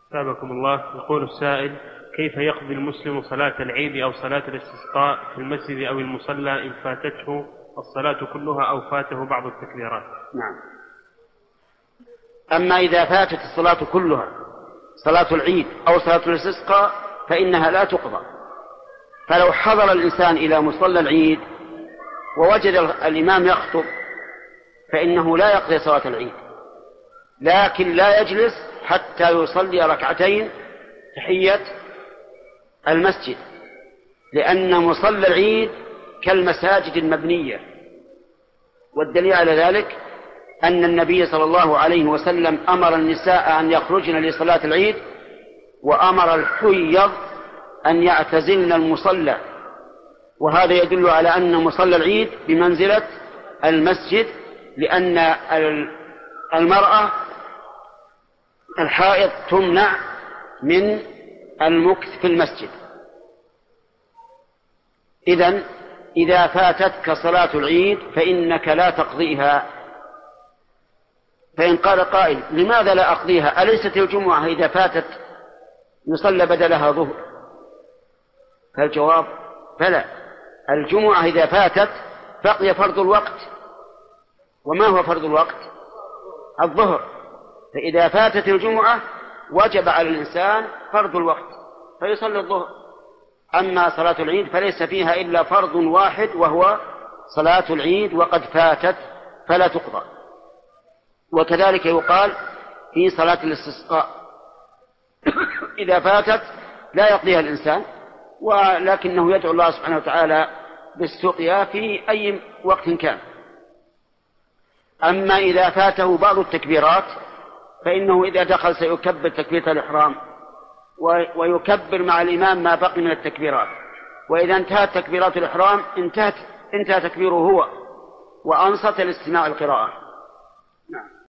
ثابكم الله. يقول السائل: كيف يقضي المسلم صلاة العيد أو صلاة الاستسقاء في المسجد أو المصلى إن فاتته الصلاة كلها أو فاته بعض التكبيرات؟ نعم. أما إذا فاتت الصلاة كلها، صلاة العيد أو صلاة الاستسقاء، فإنها لا تقضى. فلو حضر الإنسان إلى مصلى العيد ووجد الإمام يخطب فإنه لا يقضي صلاة العيد، لكن لا يجلس حتى يصلي ركعتين تحية المسجد، لأن مصلى العيد كالمساجد المبنية. والدليل على ذلك أن النبي صلى الله عليه وسلم أمر النساء أن يخرجن لصلاة العيد، وأمر الحيض أن يعتزلن المصلى، وهذا يدل على أن مصلى العيد بمنزلة المسجد، لأن المرأة الحائض تمنع من المكث في المسجد. إذن إذا فاتتك صلاة العيد فإنك لا تقضيها. فإن قال قائل: لماذا لا أقضيها؟ أليست الجمعة إذا فاتت يصلى بدلها ظهر؟ فالجواب: فلا، الجمعة إذا فاتت بقي فرض الوقت. وما هو فرض الوقت؟ الظهر. فإذا فاتت الجمعة وجب على الإنسان فرض الوقت فيصلي الظهر. أما صلاة العيد فليس فيها إلا فرض واحد، وهو صلاة العيد، وقد فاتت فلا تقضى. وكذلك يقال في صلاة الاستسقاء إذا فاتت لا يقضيها الإنسان، ولكنه يدعو الله سبحانه وتعالى بالسقيا في أي وقت كان. أما إذا فاته بعض التكبيرات فإنه إذا دخل سيكبر تكبيرة الإحرام ويكبر مع الإمام ما بقي من التكبيرات، وإذا انتهت تكبيرات الإحرام انتهى تكبيره هو وأنصت لاستماع القراءة. نعم.